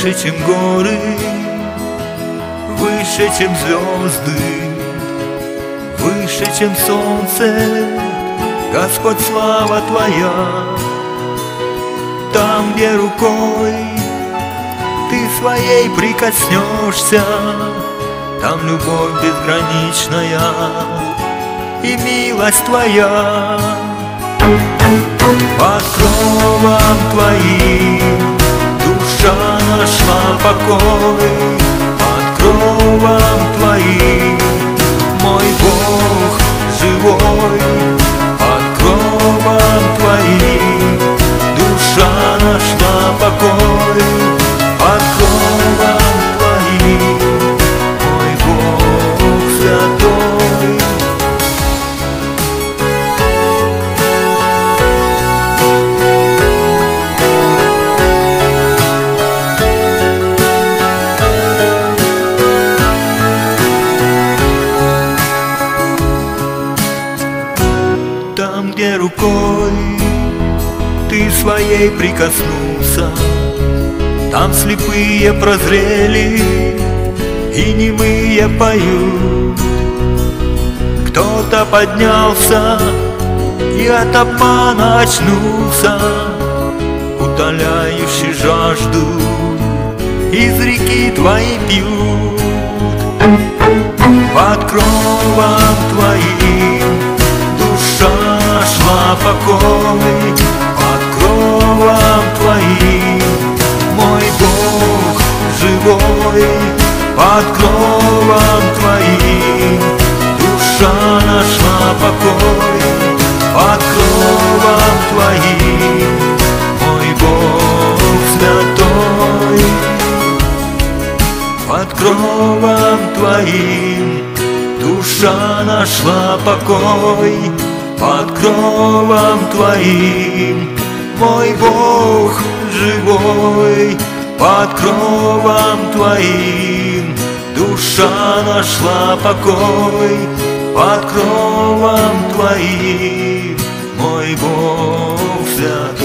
Выше, чем горы, выше, чем звезды, выше, чем солнце, Господь, слава Твоя. Там, где рукой Ты своей прикоснешься, там любовь безграничная и милость Твоя. Под кровом Твоим душа нашла покой, под кровом Твоим мой Бог живой, под кровом Твоим душа нашла покой, под кровом Твоим мой Бог святой. Там, где рукой Ты своей прикоснулся, там слепые прозрели и немые поют. Кто-то поднялся и от обмана очнулся, утоляющий жажду из реки Твоей пьют. Под кровом Твоим душа нашла покой, под кровом Твоим мой Бог живой, под кровом Твоим душа нашла покой, под кровом Твоим мой Бог святой. Под кровом Твоим душа нашла покой, под кровом Твоим мой Бог живой, под кровом Твоим душа нашла покой, под кровом Твоим мой Бог святой.